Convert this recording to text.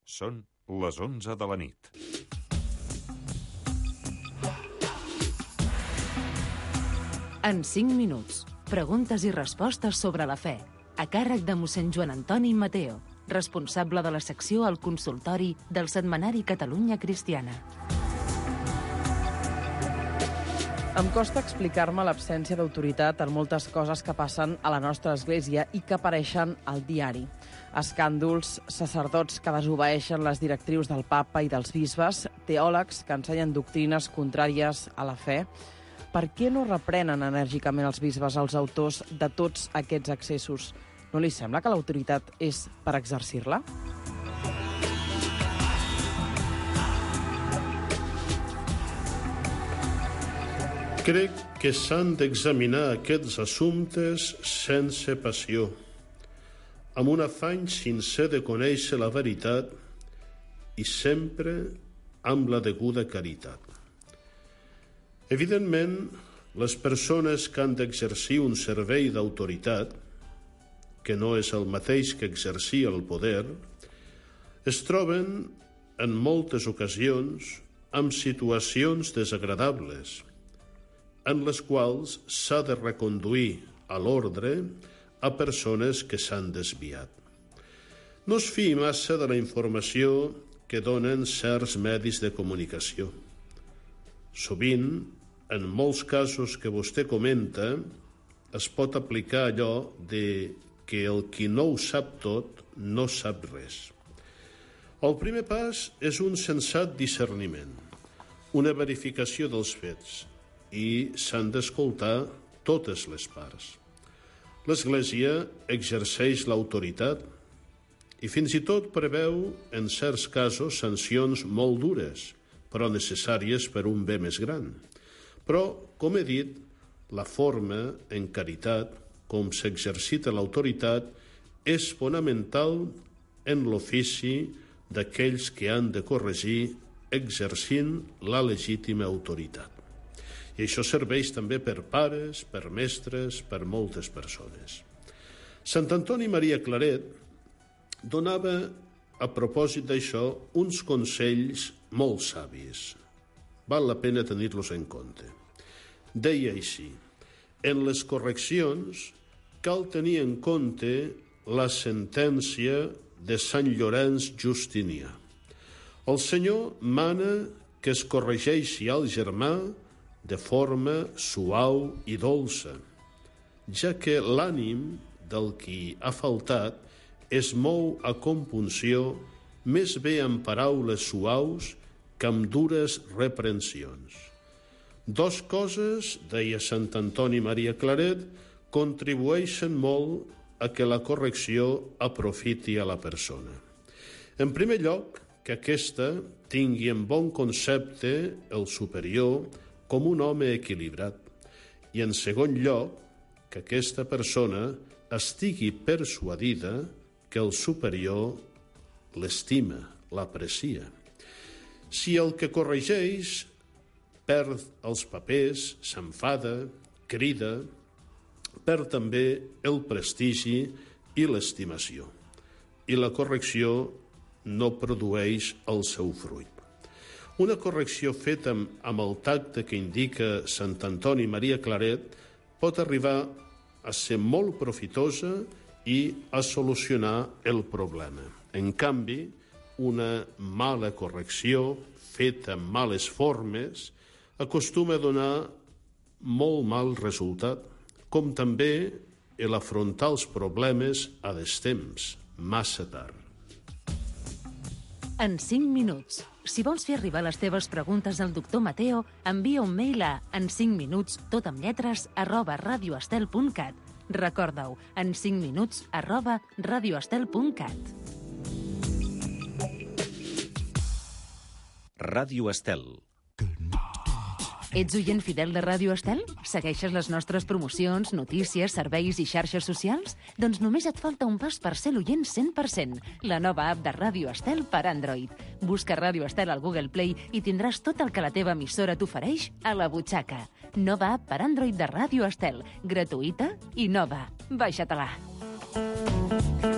Són les 11 de la nit. En 5 minuts, preguntes i respostes sobre la fe, a càrrec de mossèn Joan Antoni Mateo, responsable de la secció al consultori del setmanari Catalunya Cristiana. Em costa explicar-me l'absència d'autoritat en moltes coses que passen a la nostra església i que apareixen al diari. Escàndols, sacerdots que desobeeixen les directrius del papa i dels bisbes, teòlegs que ensenyen doctrines contràries a la fe. Per què no reprenen enèrgicament els bisbes als autors de tots aquests excessos? No li sembla que l'autoritat és per exercir-la? Crec que s'han d'examinar aquests assumptes sense passió, amb un afany sincer de conèixer la veritat i sempre amb la deguda caritat. Evidentment, les persones que han d'exercir un servei d'autoritat, que no és el mateix que exercir el poder, es troben en moltes ocasions amb situacions desagradables, en les quals s'ha de reconduir a l'ordre a persones que s'han desviat. No es fiï massa de la informació que donen certs medis de comunicació. Sovint, en molts casos que vostè comenta, es pot aplicar allò de que el qui no ho sap tot no sap res. El primer pas és un sensat discerniment, una verificació dels fets, i s'han d'escoltar totes les parts. L'Església exerceix l'autoritat i fins i tot preveu, en certs casos, sancions molt dures, però necessàries per un bé més gran. Però, com he dit, la forma, en caritat, com s'exercita l'autoritat, és fonamental en l'ofici d'aquells que han de corregir exercint la legítima autoritat. I això serveix també per pares, per mestres, per moltes persones. Sant Antoni Maria Claret donava, a propòsit d'això, uns consells molt savis. Val la pena tenir-los en compte. Deia així: en les correccions cal tenir en compte la sentència de Sant Llorenç Justinià. El Senyor mana que es corregeixi al germà de forma suau i dolça, ja que l'ànim del qui ha faltat es mou a compunció més bé amb paraules suaus que amb dures reprensions. Dos coses, deia Sant Antoni Maria Claret, contribueixen molt a que la correcció aprofiti a la persona. En primer lloc, que aquesta tingui en bon concepte el superior com un home equilibrat, i en segon lloc, que aquesta persona estigui persuadida que el superior l'estima, l'aprecia. Si el que corregeix perd els papers, s'enfada, crida, perd també el prestigi i l'estimació, i la correcció no produeix el seu fruit. Una correcció feta amb el tacte que indica Sant Antoni Maria Claret pot arribar a ser molt profitosa i a solucionar el problema. En canvi, una mala correcció feta amb males formes acostuma a donar molt mal resultat, com també l'afrontar els problemes a destemps, massa tard. En 5 minuts. Si vols fer arribar les teves preguntes al doctor Mateo, envia un mail a en5minuts, tot amb lletres, @radioestel.cat. Recorda-ho, en 5 minuts, @radioestel.cat. Ràdio Estel. Ets oient fidel de Ràdio Estel? Segueixes les nostres promocions, notícies, serveis i xarxes socials? Doncs només et falta un pas per ser l'oient 100%. La nova app de Ràdio Estel per Android. Busca Ràdio Estel al Google Play i tindràs tot el que la teva emissora t'ofereix a la butxaca. Nova app per Android de Ràdio Estel. Gratuïta i nova. Baixa-te-la.